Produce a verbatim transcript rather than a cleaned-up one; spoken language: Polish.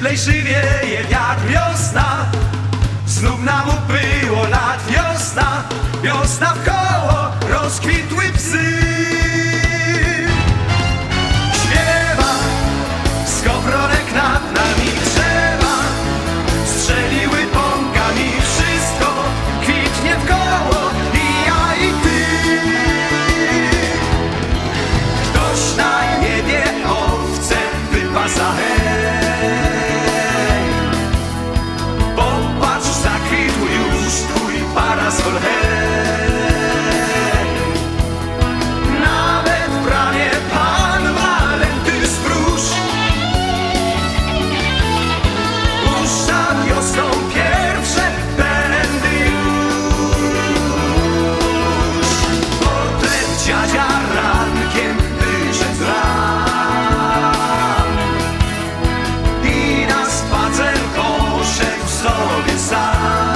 cieplejszy wieje wiatr, wiosna. Znów nam ubyło lat, wiosna, wiosna wkoło, rozkwitły psy. Śpiewa skowronek nad nami, drzewa strzeliły pąkami, wszystko kwitnie wkoło i ja i ty. Ktoś na niebie owce wypasa, hej. Popatrz, zakwitł już twój parasol, hej. Nawet w bramie pan Walenty stróż puszcza wiosną pierwsze pędy już. Potem dziadzia rankiem wyszedł z ram i na spacer poszedł sobie sam.